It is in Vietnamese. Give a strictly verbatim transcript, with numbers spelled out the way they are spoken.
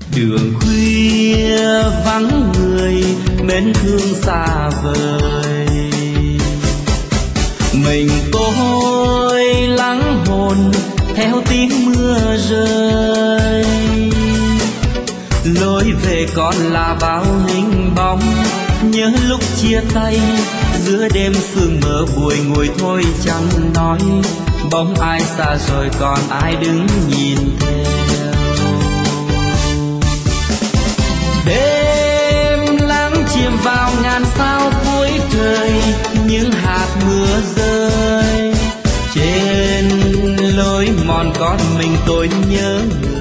đường khuya vắng người mến thương xa vời. Mình tôi lắng hồn theo tiếng mưa rơi, lối về còn là bao hình bóng nhớ lúc chia tay giữa đêm sương mờ buổi ngồi thôi chẳng nói, bóng ai xa rồi còn ai đứng nhìn theo. Đêm lắng chìm vào ngàn sao cuối trời, những hạt mưa rơi trên lối mòn con mình tôi nhớ người.